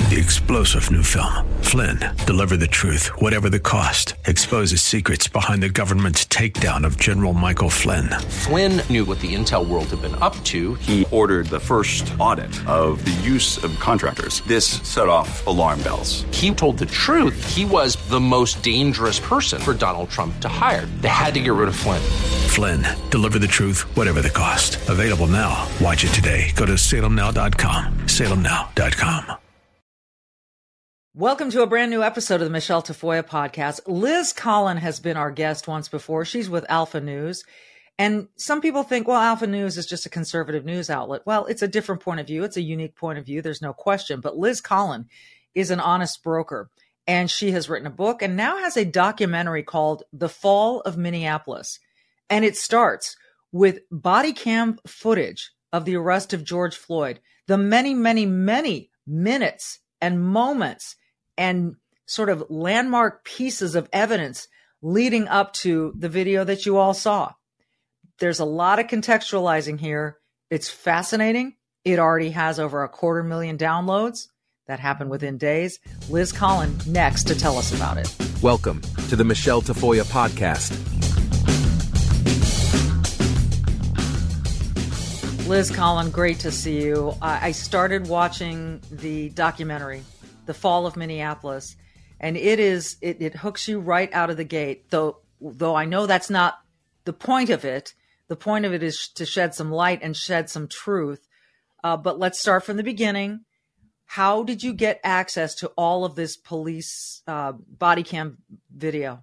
The explosive new film, Flynn, deliver the truth, whatever the cost, exposes secrets behind the government's takedown of General Michael Flynn. Flynn knew what the intel world had been up to. He ordered the first audit of the use of contractors. This set off alarm bells. He told the truth. He was the most dangerous person for Donald Trump to hire. They had to get rid of Flynn. Flynn, deliver the truth, whatever the cost. Available now. Watch it today. Go to salemnow.com. salemnow.com. Welcome to a brand new episode of the Michelle Tafoya podcast. Liz Collin has been our guest once before. She's with Alpha News. And some people think, well, Alpha News is just a conservative news outlet. Well, it's a different point of view. It's a unique point of view. There's no question. But Liz Collin is an honest broker. And she has written a book and now has a documentary called The Fall of Minneapolis. And it starts with body cam footage of the arrest of George Floyd, the many, many, many minutes and moments and sort of landmark pieces of evidence leading up to the video that you all saw. There's a lot of contextualizing here. It's fascinating. It already has over 250,000 downloads. That happened within days. Liz Collin next to tell us about it. Welcome to the Michelle Tafoya podcast. Liz Collin, great to see you. I started watching the documentary, The Fall of Minneapolis, and it hooks you right out of the gate. Though I know that's not the point of it. The point of it is to shed some light and shed some truth. But let's start from the beginning. How did you get access to all of this police body cam video?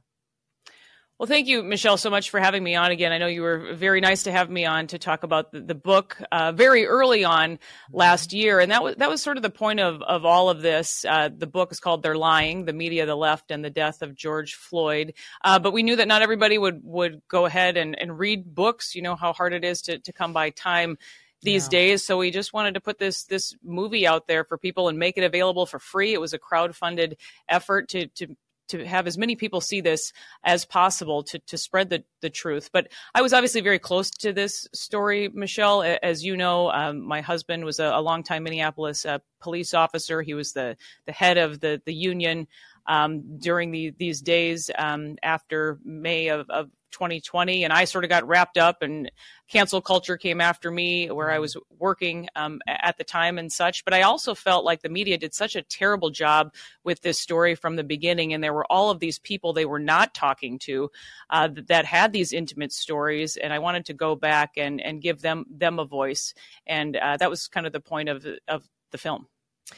Well, thank you, Michelle, so much for having me on again. I know you were very nice to have me on to talk about the book very early on last year. And that was sort of the point of all of this. The book is called They're Lying, The Media, the Left, and the Death of George Floyd. But we knew that not everybody would go ahead and read books. You know how hard it is to come by time these days. So we just wanted to put this movie out there for people and make it available for free. It was a crowdfunded effort to have as many people see this as possible to spread the truth. But I was obviously very close to this story, Michelle. As you know, my husband was a longtime Minneapolis police officer. He was the head of the union during these days after May of 2020. And I sort of got wrapped up and cancel culture came after me where I was working at the time and such. But I also felt like the media did such a terrible job with this story from the beginning. And there were all of these people they were not talking to that had these intimate stories. And I wanted to go back and give them a voice. And that was kind of the point of the film.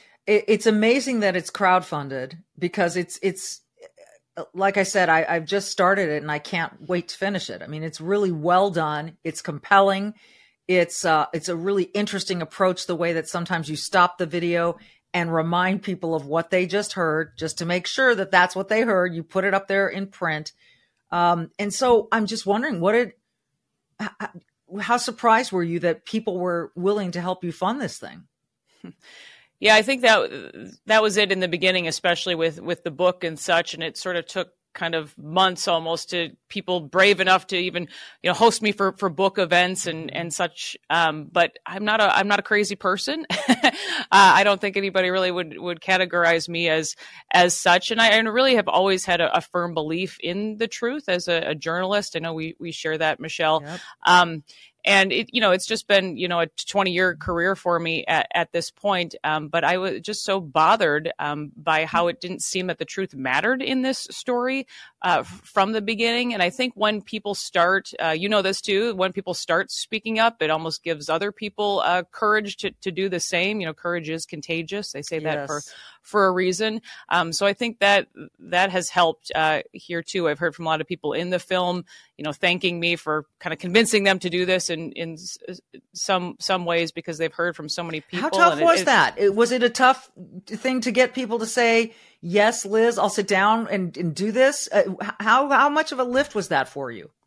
It's amazing that it's crowdfunded because it's like I said, I've just started it and I can't wait to finish it. I mean, it's really well done. It's compelling. It's a really interesting approach, the way that sometimes you stop the video and remind people of what they just heard, just to make sure that that's what they heard. You put it up there in print. And so I'm just wondering, how surprised were you that people were willing to help you fund this thing? Yeah, I think that was it in the beginning, especially with the book and such. And it sort of took kind of months almost to people brave enough to even, host me for book events and such. But I'm not a crazy person. I don't think anybody really would categorize me as such. And I really have always had a firm belief in the truth as a journalist. I know we share that, Michelle. Yep. And it's just been, a 20-year career for me at this point. But I was just so bothered by how it didn't seem that the truth mattered in this story from the beginning. And I think when people start, this too, when people start speaking up, it almost gives other people courage to do the same. Courage is contagious. They say that for a reason. So I think that has helped here too. I've heard from a lot of people in the film, thanking me for kind of convincing them to do this in some ways because they've heard from so many people. How tough was that? Was it a tough thing to get people to say, yes, Liz, I'll sit down and do this? How much of a lift was that for you?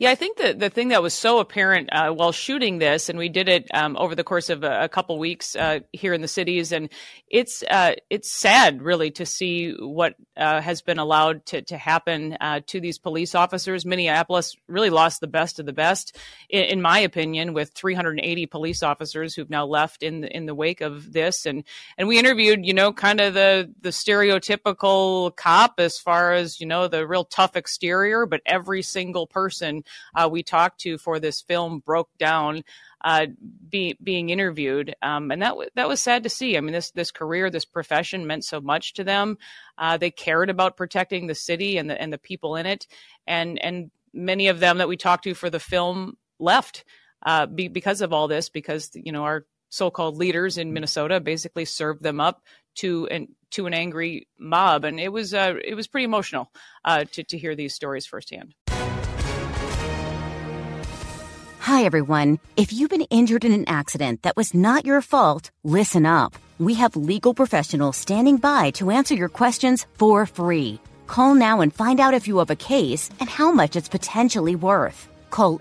Yeah, I think the thing that was so apparent while shooting this, and we did it over the course of a couple weeks here in the cities, and it's sad, really, to see what has been allowed to happen to these police officers. Minneapolis really lost the best of the best, in my opinion, with 380 police officers who've now left in the wake of this. And we interviewed, kind of the stereotypical cop as far as, the real tough exterior, but every single person we talked to for this film broke down being interviewed. And that was sad to see. I mean, this career, this profession meant so much to them. They cared about protecting the city and the people in it. And many of them that we talked to for the film left because of all this, because, our so-called leaders in Minnesota basically served them up to an angry mob. And it was pretty emotional to hear these stories firsthand. Hi, everyone. If you've been injured in an accident that was not your fault, listen up. We have legal professionals standing by to answer your questions for free. Call now and find out if you have a case and how much it's potentially worth. Call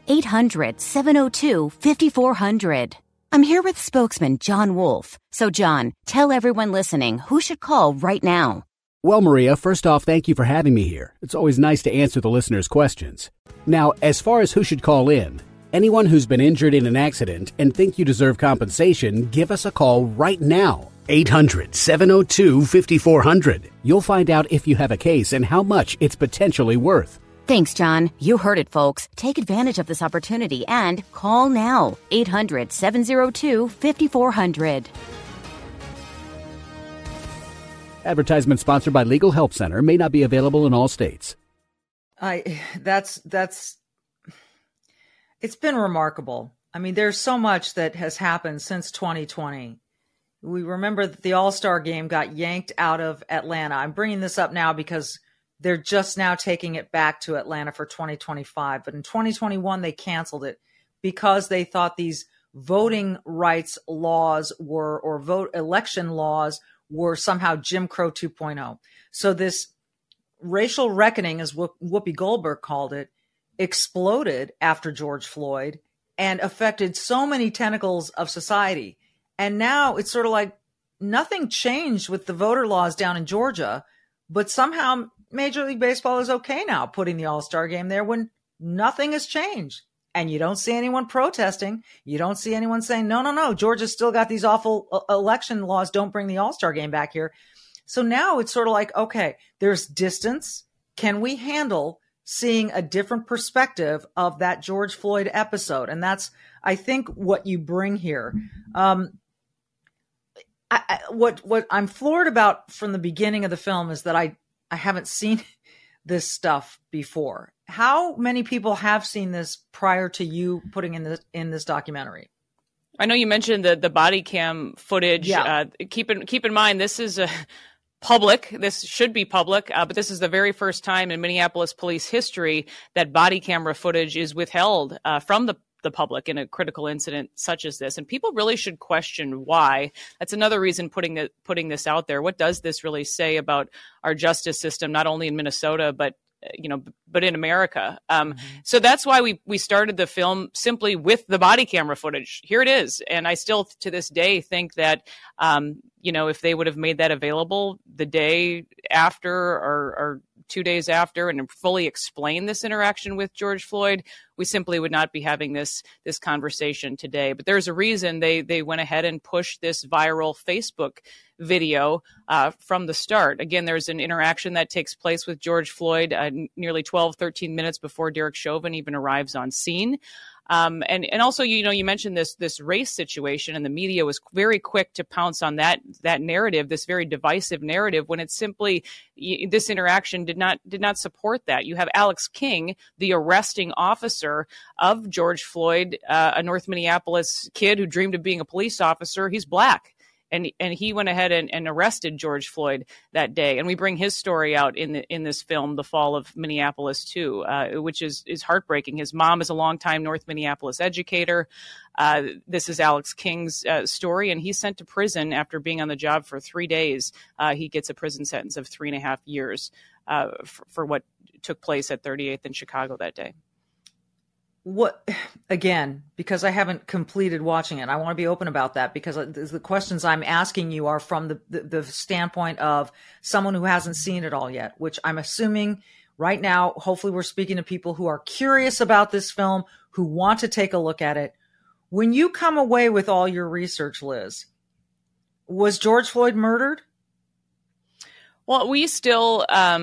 800-702-5400. I'm here with spokesman John Wolf. So, John, tell everyone listening who should call right now. Well, Maria, first off, thank you for having me here. It's always nice to answer the listeners' questions. Now, as far as who should call in, anyone who's been injured in an accident and think you deserve compensation, give us a call right now. 800-702-5400. You'll find out if you have a case and how much it's potentially worth. Thanks, John. You heard it, folks. Take advantage of this opportunity and call now. 800-702-5400. Advertisement sponsored by Legal Help Center. May not be available in all states. It's been remarkable. I mean, there's so much that has happened since 2020. We remember that the All-Star game got yanked out of Atlanta. I'm bringing this up now because they're just now taking it back to Atlanta for 2025. But in 2021, they canceled it because they thought these voting rights laws election laws were somehow Jim Crow 2.0. So this racial reckoning, as Whoopi Goldberg called it, exploded after George Floyd and affected so many tentacles of society. And now it's sort of like nothing changed with the voter laws down in Georgia, but somehow Major League Baseball is okay now putting the All-Star game there when nothing has changed. And you don't see anyone protesting. You don't see anyone saying, no, Georgia's still got these awful election laws. Don't bring the All-Star game back here. So now it's sort of like, okay, there's distance. Can we handle seeing a different perspective of that George Floyd episode? And that's, I think, what you bring here. What I'm floored about from the beginning of the film is that I haven't seen this stuff before. How many people have seen this prior to you putting in this documentary? I know you mentioned the body cam footage. Yeah. Keep in mind, this is public. This should be public, but this is the very first time in Minneapolis police history that body camera footage is withheld from the public in a critical incident such as this. And people really should question why. That's another reason putting this out there. What does this really say about our justice system, not only in Minnesota, but in America? So that's why we started the film simply with the body camera footage. Here it is. And I still, to this day, think that, if they would have made that available the day after or 2 days after and fully explained this interaction with George Floyd, we simply would not be having this conversation today. But there's a reason they went ahead and pushed this viral Facebook video from the start. Again, there's an interaction that takes place with George Floyd nearly 12, 13 minutes before Derek Chauvin even arrives on scene. And also, you mentioned this race situation, and the media was very quick to pounce on that narrative, this very divisive narrative, when it's simply this interaction did not support that. You have Alex King, the arresting officer of George Floyd, a North Minneapolis kid who dreamed of being a police officer. He's black. And he went ahead and arrested George Floyd that day. And we bring his story out in this film, The Fall of Minneapolis, too, which is heartbreaking. His mom is a longtime North Minneapolis educator. This is Alex King's story, and he's sent to prison after being on the job for 3 days. He gets a prison sentence of 3.5 years for what took place at 38th in Chicago that day. What, again, because I haven't completed watching it, I want to be open about that, because the questions I'm asking you are from the standpoint of someone who hasn't seen it all yet, which I'm assuming right now, hopefully we're speaking to people who are curious about this film, who want to take a look at it. When you come away with all your research, Liz, was George Floyd murdered? Well, we still, I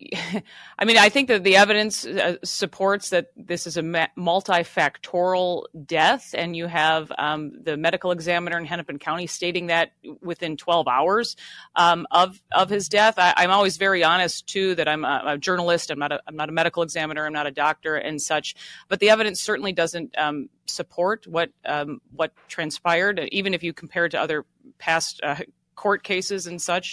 mean, I think that the evidence supports that this is a multifactorial death, and you have the medical examiner in Hennepin County stating that within 12 hours of his death. I'm always very honest too that I'm a journalist. I'm not a medical examiner. I'm not a doctor and such. But the evidence certainly doesn't support what transpired, even if you compare it to other past court cases and such.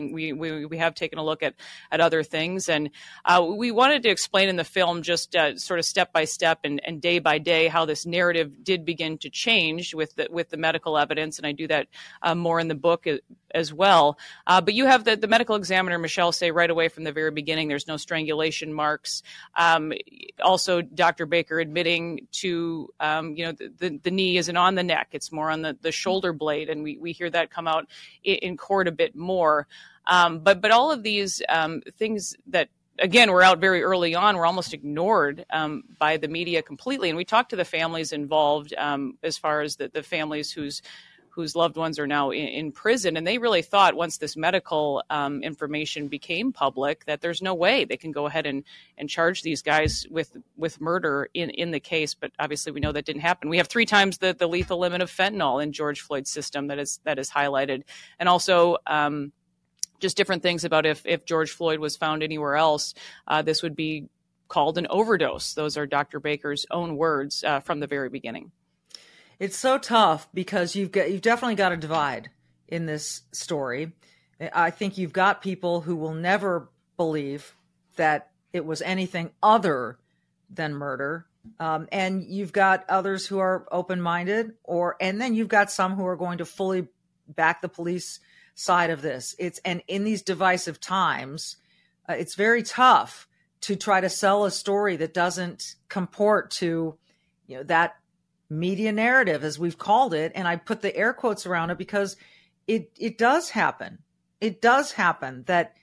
We have taken a look at other things, and we wanted to explain in the film just sort of step by step and day by day how this narrative did begin to change with the medical evidence, and I do that more in the book as well. But you have the medical examiner, Michelle, say right away from the very beginning there's no strangulation marks. Also, Dr. Baker admitting to the knee isn't on the neck; it's more on the shoulder blade, and we hear that come out in court a bit more. But all of these things that, again, were out very early on, were almost ignored by the media completely. And we talked to the families involved, as far as the families whose loved ones are now in prison. And they really thought once this medical information became public that there's no way they can go ahead and charge these guys with murder in the case. But obviously we know that didn't happen. We have 3 times the lethal limit of fentanyl in George Floyd's system that is highlighted. And also just different things about if George Floyd was found anywhere else, this would be called an overdose. Those are Dr. Baker's own words from the very beginning. It's so tough because you've definitely got a divide in this story. I think you've got people who will never believe that it was anything other than murder. And you've got others who are open-minded, and then you've got some who are going to fully back the police side of this. And in these divisive times, it's very tough to try to sell a story that doesn't comport to, that media narrative, as we've called it. And I put the air quotes around it because it does happen. It does happen that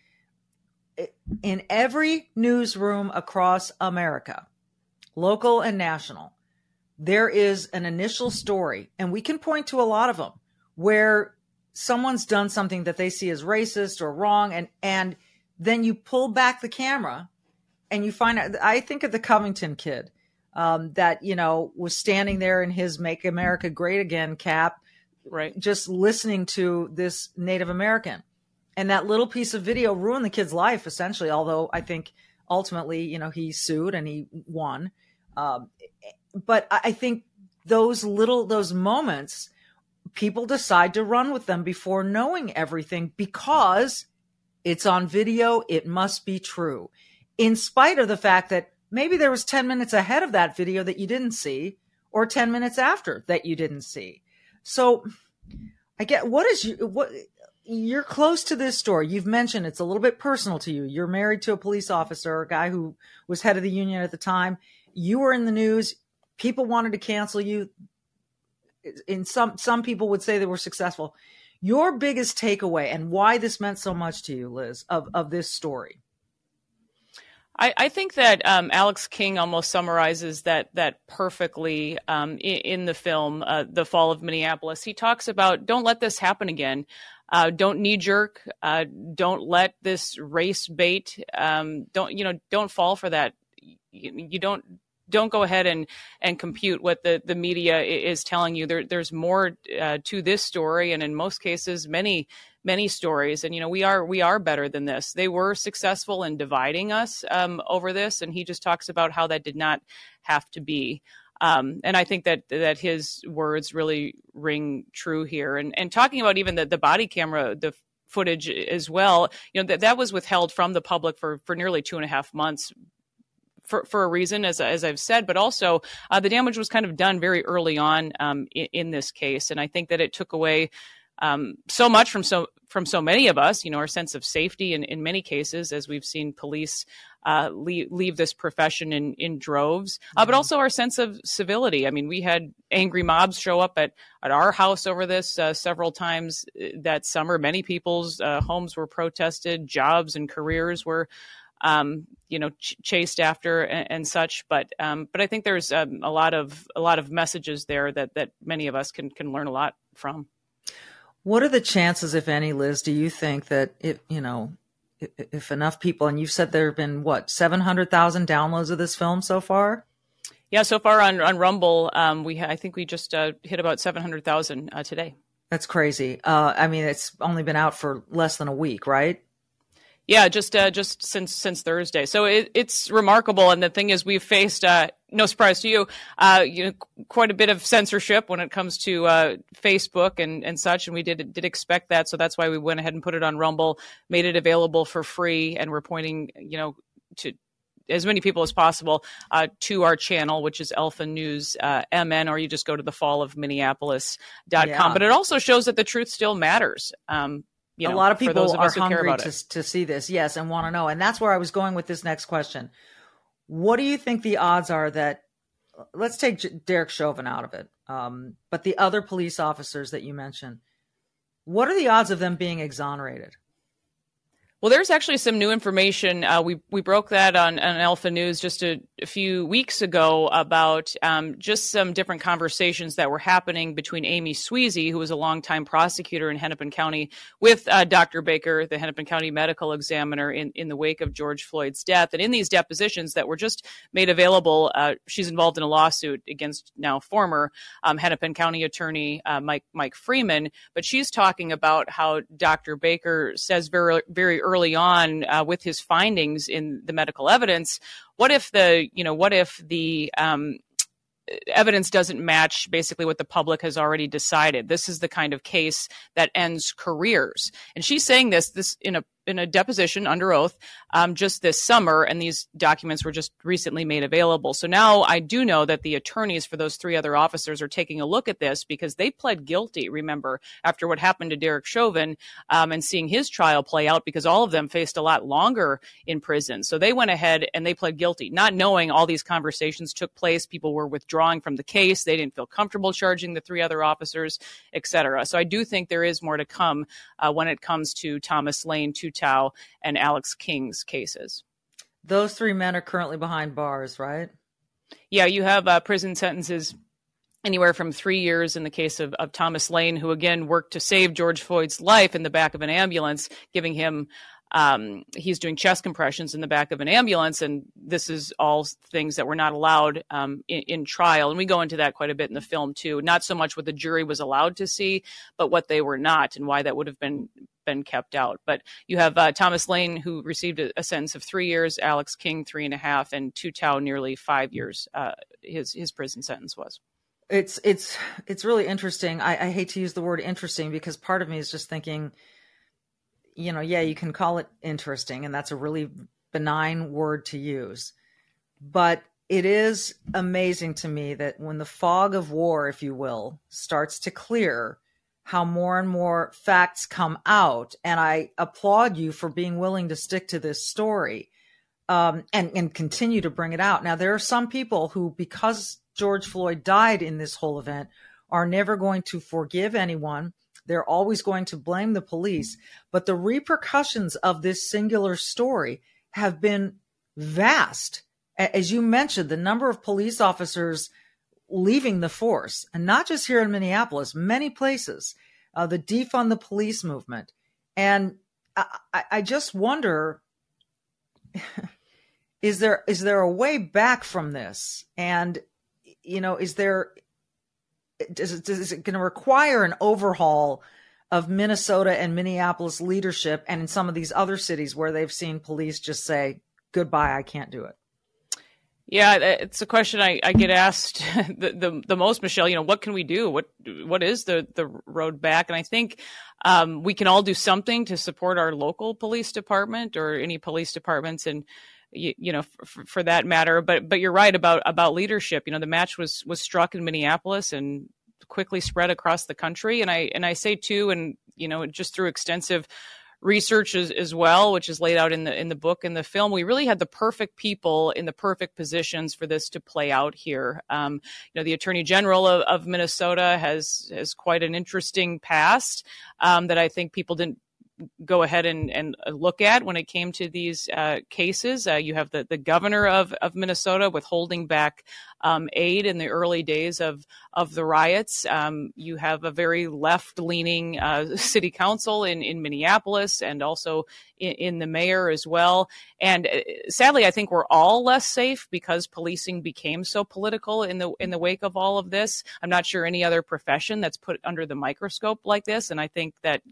in every newsroom across America, local and national, there is an initial story, and we can point to a lot of them, where someone's done something that they see as racist or wrong, and then you pull back the camera and you find out. I think of the Covington kid that was standing there in his "Make America Great Again" cap, right, just listening to this Native American, and that little piece of video ruined the kid's life essentially. Although I think ultimately, he sued and he won. But I think those moments, people decide to run with them before knowing everything because it's on video. It must be true, in spite of the fact that maybe there was 10 minutes ahead of that video that you didn't see, or 10 minutes after that you didn't see. So I get you're close to this story. You've mentioned it's a little bit personal to you. You're married to a police officer, a guy who was head of the union at the time. You were in the news. People wanted to cancel you. And some people would say they were successful. Your biggest takeaway and why this meant so much to you, Liz, of this story? I think that Alex King almost summarizes that perfectly in the film, The Fall of Minneapolis. He talks about, don't let this happen again. Don't knee jerk. Don't let this race bait. Don't fall for that. You don't go ahead and compute what the media is telling you. There's more to this story, and in most cases, many stories. And we are better than this. They were successful in dividing us over this, and he just talks about how that did not have to be. And I think that his words really ring true here. And talking about even the body camera, the footage as well, that was withheld from the public for nearly 2.5 months. For a reason, as I've said, but also the damage was kind of done very early on in this case. And I think that it took away so much from so many of us, our sense of safety in many cases, as we've seen police leave this profession in droves, but also our sense of civility. I mean, we had angry mobs show up at our house over this several times that summer. Many people's homes were protested, jobs and careers were chased after and such. But I think there's a lot of messages there that many of us can learn a lot from. What are the chances, if any, Liz, do you think that if enough people, and you've said there have been 700,000 downloads of this film so far? Yeah, so far on Rumble, I think we just hit about 700,000 today. That's crazy. I mean, it's only been out for less than a week, right? Yeah, just since Thursday. So it's remarkable. And the thing is, we've faced, no surprise to you, quite a bit of censorship when it comes to Facebook and such. And we did expect that. So that's why we went ahead and put it on Rumble, made it available for free. And we're pointing, to as many people as possible to our channel, which is Alpha News MN, or you just go to thefallofminneapolis.com. Yeah. But it also shows that the truth still matters. A lot of people are hungry to see this, yes, and want to know. And that's where I was going with this next question. What do you think the odds are that, let's take Derek Chauvin out of it, but the other police officers that you mentioned, what are the odds of them being exonerated? Well, there's actually some new information. We broke that on Alpha News just a few weeks ago about just some different conversations that were happening between Amy Sweezy, who was a longtime prosecutor in Hennepin County, with Dr. Baker, the Hennepin County medical examiner, in the wake of George Floyd's death. And in these depositions that were just made available, she's involved in a lawsuit against now former Hennepin County attorney Mike Freeman. But she's talking about how Dr. Baker says very, very early on with his findings in the medical evidence, what if the evidence doesn't match basically what the public has already decided? This is the kind of case that ends careers. And she's saying this in a deposition under oath just this summer, and these documents were just recently made available. So now I do know that the attorneys for those three other officers are taking a look at this because they pled guilty, remember, after what happened to Derek Chauvin and seeing his trial play out, because all of them faced a lot longer in prison. So they went ahead and they pled guilty, not knowing all these conversations took place. People were withdrawing from the case. They didn't feel comfortable charging the three other officers, et cetera. So I do think there is more to come when it comes to Thomas Lane, Tao, and Alex King's cases. Those three men are currently behind bars, right? Yeah, you have prison sentences anywhere from 3 years in the case of Thomas Lane, who again worked to save George Floyd's life in the back of an ambulance, giving him he's doing chest compressions in the back of an ambulance. And this is all things that were not allowed in trial. And we go into that quite a bit in the film too. Not so much what the jury was allowed to see, but what they were not and why that would have been kept out. But you have Thomas Lane, who received a sentence of 3 years, Alex King 3.5, and Tao nearly 5 years. His prison sentence was. It's really interesting. I hate to use the word interesting because part of me is just thinking, you can call it interesting, and that's a really benign word to use. But it is amazing to me that when the fog of war, if you will, starts to clear, how more and more facts come out. And I applaud you for being willing to stick to this story and continue to bring it out. Now, there are some people who, because George Floyd died in this whole event, are never going to forgive anyone. They're always going to blame the police. But the repercussions of this singular story have been vast. As you mentioned, the number of police officers leaving the force, and not just here in Minneapolis, many places, the defund the police movement. And I just wonder, is there a way back from this? And, is it going to require an overhaul of Minnesota and Minneapolis leadership, and in some of these other cities where they've seen police just say, goodbye, I can't do it? Yeah, it's a question I get asked the most, Michelle. What can we do? What is the road back? And I think we can all do something to support our local police department or any police departments, and for that matter. But you're right about leadership. The match was struck in Minneapolis, and quickly spread across the country. And I say too, and just through extensive research as well, which is laid out in the book and the film, we really had the perfect people in the perfect positions for this to play out here. The Attorney General of Minnesota has quite an interesting past that I think people didn't go ahead and look at when it came to these cases. You have the governor of Minnesota withholding back aid in the early days of the riots. You have a very left-leaning city council in Minneapolis, and also in the mayor as well. And sadly, I think we're all less safe because policing became so political in the wake of all of this. I'm not sure any other profession that's put under the microscope like this, and I think that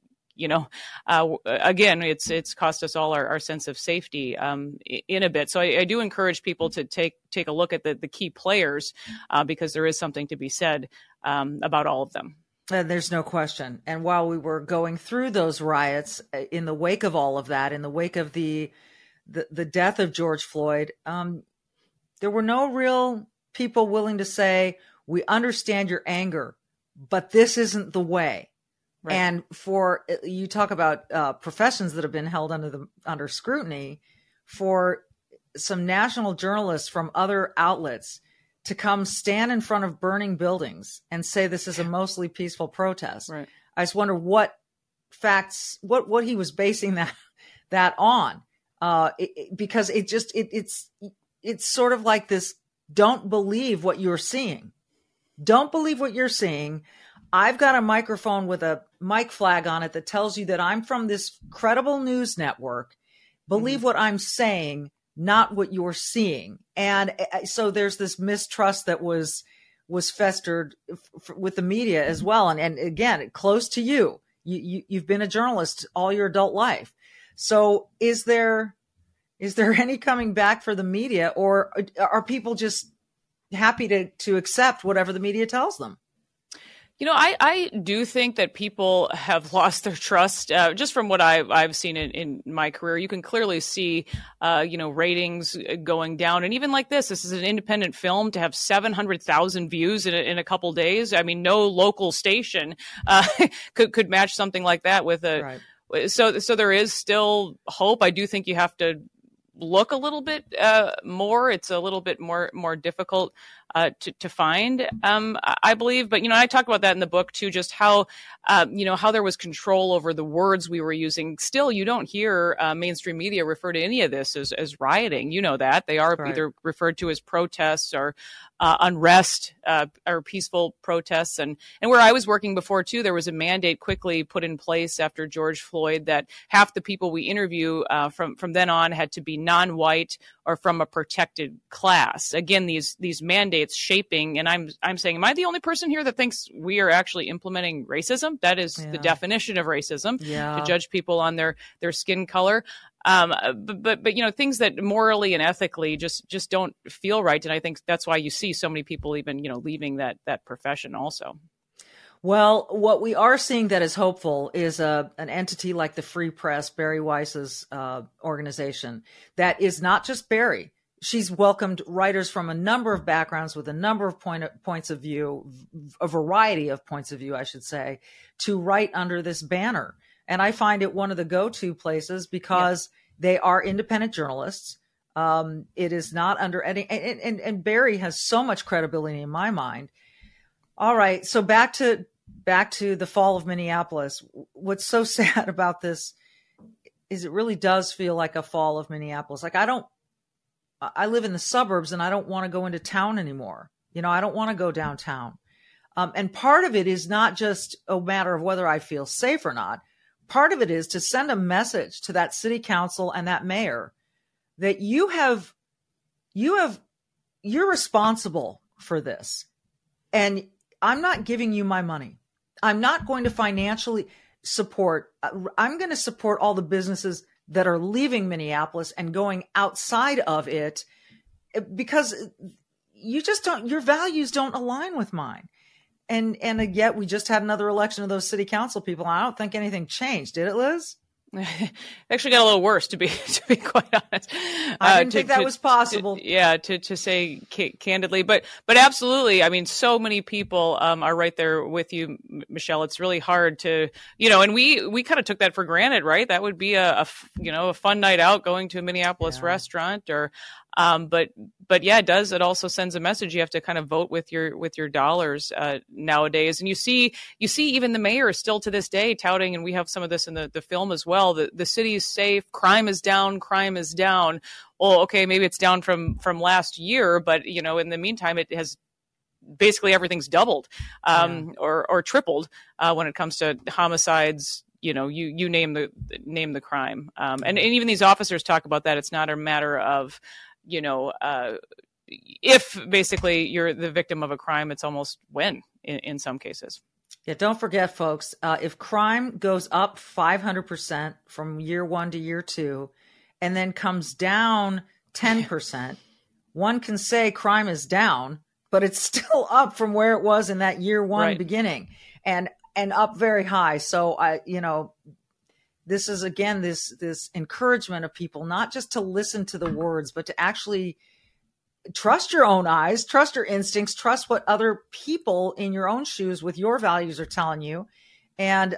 again, it's cost us all our sense of safety in a bit. So I do encourage people to take a look at the key players because there is something to be said about all of them. There's no question. And while we were going through those riots, in the wake of all of that, in the wake of the death of George Floyd, there were no real people willing to say, we understand your anger, but this isn't the way. Right. And you talk about professions that have been held under scrutiny, for some national journalists from other outlets to come stand in front of burning buildings and say this is a mostly peaceful protest. Right. I just wonder what facts, what he was basing that on, because it's sort of like this: don't believe what you're seeing. Don't believe what you're seeing. I've got a microphone with a mic flag on it that tells you that I'm from this credible news network. Believe what I'm saying, not what you're seeing. And so there's this mistrust that was festered with the media as well. And again, close to you. You've been a journalist all your adult life. So is there any coming back for the media, or are people just happy to accept whatever the media tells them? I do think that people have lost their trust just from what I've seen in my career. You can clearly see, ratings going down. And even like this is an independent film to have 700,000 views in a couple days. I mean, no local station could match something like that with a. Right. So there is still hope. I do think you have to look a little bit more. It's a little bit more difficult to find, I believe. But, I talk about that in the book too, just how there was control over the words we were using. Still, you don't hear mainstream media refer to any of this as rioting. You know that. They are right. Either referred to as protests or unrest or peaceful protests. And where I was working before too, there was a mandate quickly put in place after George Floyd that half the people we interview from then on had to be non-white or from a protected class. Again, these mandates shaping, and I'm saying, am I the only person here that thinks we are actually implementing racism? That is the definition of racism, to judge people on their skin color. But things that morally and ethically just don't feel right. And I think that's why you see so many people even, leaving that profession also. Well, what we are seeing that is hopeful is an entity like the Free Press, Bari Weiss's organization, that is not just Bari. She's welcomed writers from a number of backgrounds with a number of points of view, a variety of points of view, I should say, to write under this banner. And I find it one of the go-to places because they are independent journalists. It is not under any, and Bari has so much credibility in my mind. All right. So back to the fall of Minneapolis. What's so sad about this is it really does feel like a fall of Minneapolis. Like I live in the suburbs and I don't want to go into town anymore. I don't want to go downtown. And part of it is not just a matter of whether I feel safe or not. Part of it is to send a message to that city council and that mayor that you're responsible for this. And I'm not giving you my money. I'm not going to financially support. I'm going to support all the businesses that are leaving Minneapolis and going outside of it because your values don't align with mine. And yet we just had another election of those city council people. And I don't think anything changed. Did it, Liz? Actually got a little worse, to be quite honest. I didn't think that was possible. To say candidly, but absolutely. I mean, so many people are right there with you, Michelle. It's really hard to, and we kind of took that for granted, right? That would be a fun night out, going to a Minneapolis restaurant, or but yeah, it also sends a message. You have to kind of vote with your dollars nowadays, and you see even the mayor is still to this day touting, and we have some of this in the film as well. The city is safe, crime is down. Well, okay, maybe it's down from last year, but in the meantime, it has basically everything's doubled or tripled when it comes to homicides. You name the crime, and even these officers talk about that. It's not a matter of if basically you're the victim of a crime, it's almost when in some cases. Yeah, don't forget, folks, if crime goes up 500% from year 1 to year 2 and then comes down 10%, one can say crime is down, but it's still up from where it was in that year 1 beginning and up very high. So this is, again, this encouragement of people not just to listen to the words, but to actually trust your own eyes, trust your instincts, trust what other people in your own shoes with your values are telling you. And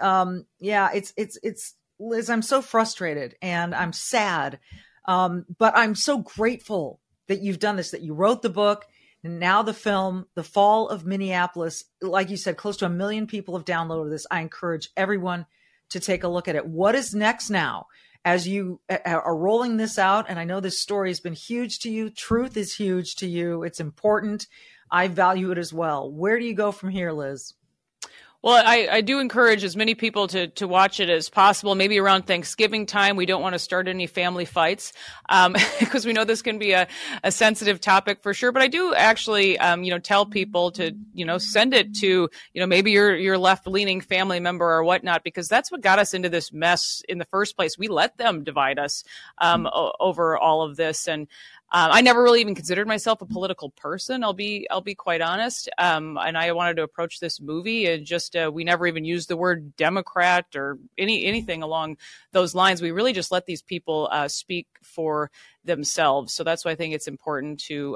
it's Liz, I'm so frustrated and I'm sad. But I'm so grateful that you've done this, that you wrote the book. And now the film, The Fall of Minneapolis, like you said, close to 1 million people have downloaded this. I encourage everyone to take a look at it. What is next now as you are rolling this out? And I know this story has been huge to you. Truth is huge to you. It's important. I value it as well. Where do you go from here, Liz? Well, I do encourage as many people to watch it as possible. Maybe around Thanksgiving time, we don't want to start any family fights because we know this can be a sensitive topic for sure. But I do actually, tell people to, send it to, maybe your left-leaning family member or whatnot, because that's what got us into this mess in the first place. We let them divide us over all of this. And I never really even considered myself a political person. I'll be quite honest. And I wanted to approach this movie and just we never even used the word Democrat or anything along those lines. We really just let these people speak for themselves. So that's why I think it's important to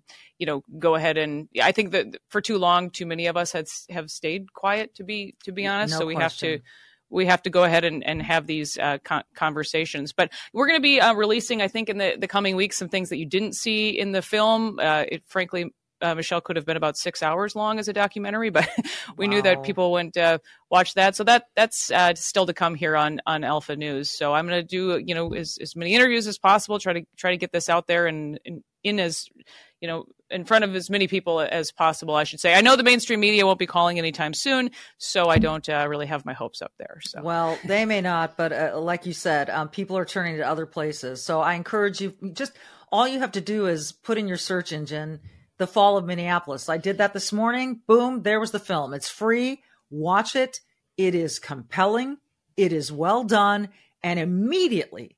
go ahead and I think that for too long, too many of us have stayed quiet. To be honest, no so question. We have to go ahead and have these conversations. But we're going to be releasing, I think, in the coming weeks, some things that you didn't see in the film. Frankly, Michelle, could have been about 6 hours long as a documentary, but we knew that people wouldn't watch that. So that's still to come here on Alpha News. So I'm going to do as many interviews as possible, try to get this out there and in as in front of as many people as possible, I should say. I know the mainstream media won't be calling anytime soon, so I don't really have my hopes up there. So. Well, they may not, but like you said, people are turning to other places. So I encourage you, just all you have to do is put in your search engine, The Fall of Minneapolis. I did that this morning. Boom, there was the film. It's free. Watch it. It is compelling. It is well done. And immediately,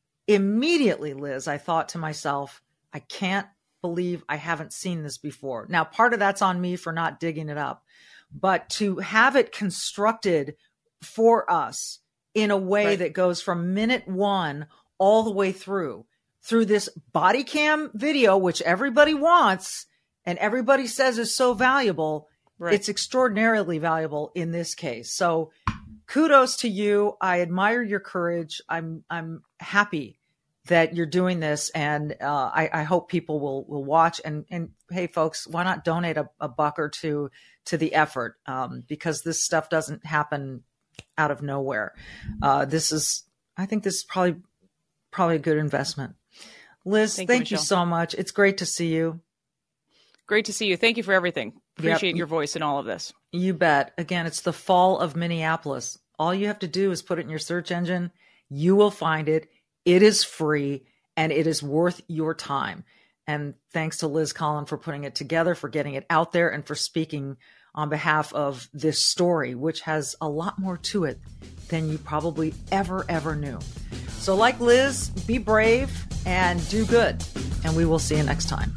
Liz, I thought to myself, I can't believe I haven't seen this before. Now, part of that's on me for not digging it up, but to have it constructed for us in a way that goes from minute 1 all the way through this body cam video, which everybody wants and everybody says is so valuable. Right. It's extraordinarily valuable in this case. So kudos to you. I admire your courage. I'm happy that you're doing this, and I hope people will watch. And hey, folks, why not donate a buck or two to the effort? Because this stuff doesn't happen out of nowhere. I think this is probably a good investment. Liz, thank you so much. It's great to see you. Great to see you. Thank you for everything. Appreciate your voice in all of this. You bet. Again, it's The Fall of Minneapolis. All you have to do is put it in your search engine. You will find it. It is free and it is worth your time. And thanks to Liz Collin for putting it together, for getting it out there, and for speaking on behalf of this story, which has a lot more to it than you probably ever knew. So like Liz, be brave and do good. And we will see you next time.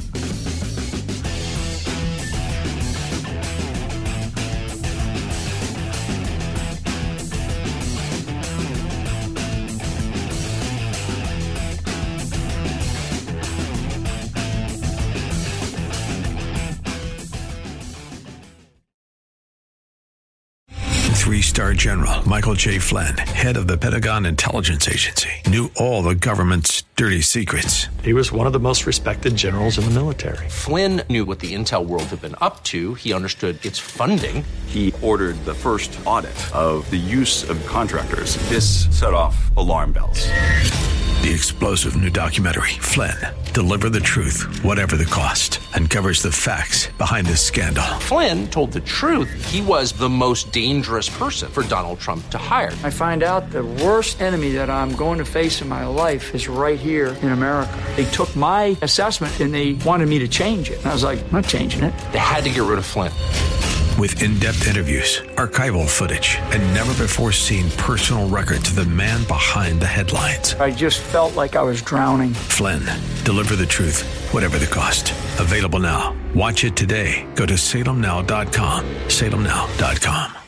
3-star general Michael J. Flynn, head of the Pentagon Intelligence Agency, knew all the government's dirty secrets. He was one of the most respected generals in the military. Flynn knew what the intel world had been up to. He understood its funding. He ordered the first audit of the use of contractors. This set off alarm bells. The explosive new documentary, Flynn, Deliver the Truth, Whatever the Cost, uncovers the facts behind this scandal. Flynn told the truth. He was the most dangerous person for Donald Trump to hire. I find out the worst enemy that I'm going to face in my life is right here in America. They took my assessment and they wanted me to change it. And I was like, I'm not changing it. They had to get rid of Flynn. With in-depth interviews, archival footage, and never-before-seen personal records of the man behind the headlines. I just felt like I was drowning. Flynn, Deliver the Truth, Whatever the Cost. Available now. Watch it today. Go to salemnow.com. salemnow.com.